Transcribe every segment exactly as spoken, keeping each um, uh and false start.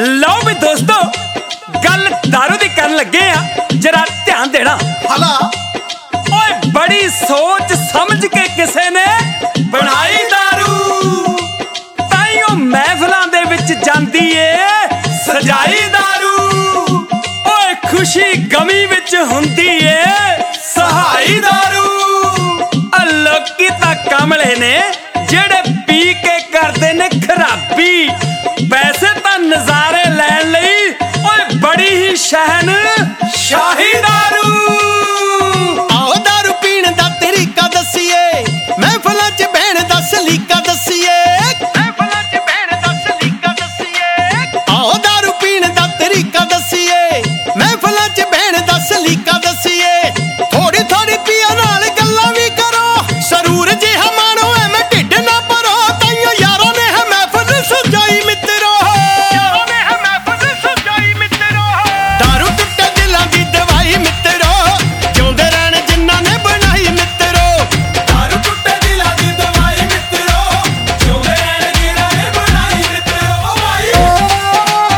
लो भी दोस्तों गल दारू दी करन लगे आ जरा ध्यान देना। हला ओए बड़ी सोच समझ के किसे ने बनाई दारू, ताइयों महफिलां दे विच जांदी ए सजाई दारू। ओए खुशी गमी विच हुंदी ए सहाई दारू। आ लोकी तां कमले ने जेड़े पी के करदे ने खराबी, पैसे तां नज़ारे लैण लई ओए बड़ी ही शहन शाही दारू। आओ दारू पीण दा तरीका दसीए, महफिलां च बहण दा सलीका दसीए, महफिलां च बहण दा सलीका दसीए। आओ दारू पीण दा तरीका दसीए, महफिलां च बहण दा सलीका दसीए। थोड़ी थोड़ी पिया नाल गल्लां भी करो, सरूर जिहा माणो एवें ढिड ना भरो। ताइयों यारां ने है महफिल सजाई मित्रो, यारां ने है महफिल सजाई मित्रो। दारू टुੱਟੇ दिलां दी दवाई मित्रो, जिउंदे रहण जिन्हां ने बनाई मित्रो। दारू टुੱਟੇ दिलां दी दवाई मित्रो, जिउंदे रहण जिन्हां ने बनाई मित्रो। ओ भाई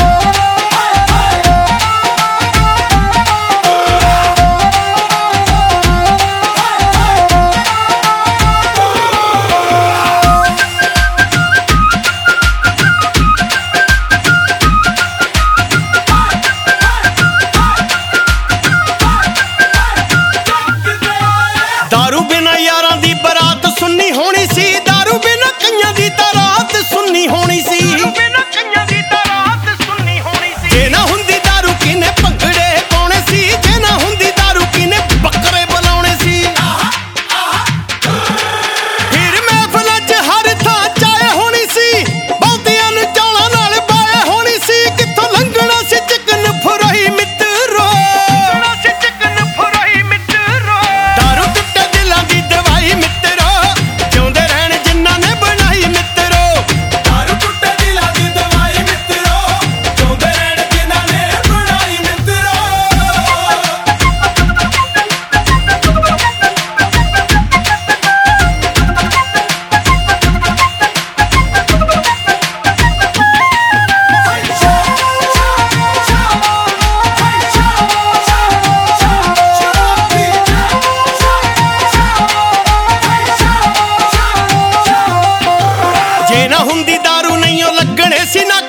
दारू बिना यारां दी बरात सुन्नी होनी सी, दारू बिना कईयां दी तां रात सुन्नी होनी सी, बिना कईयां दी तां रात सुन्नी होनी सी। जे ना हुंदी दारू किने भंगड़े पाउणे सी, जे ना हुंदी दारू किने बकरे बुलाउणे सी। फिर महफिलां च हर थां चाय होनी सी, बहुतियां नूं चौलां नाल बाय होनी सी। कित्थों लंघना सी चिकन फुराई मित्रो, लंघना सी चिकन फुराई मित्रो। दारू टुੱਟੇ दिलां दी दवाई मित्रो, जिउंदे रहण जिन्हां ने बनाई मित्रो। दारू टुੱਟੇ दिलां दी दवाई मित्रो, जिउंदे रहण जिन्हां ने बनाई मित्रो। ਜੇ ਨਾ ਹੁੰਦੀ दारू ਨਹੀਂ ਉਹ ਲੱਗਣੇ ਸੀ ਨਾ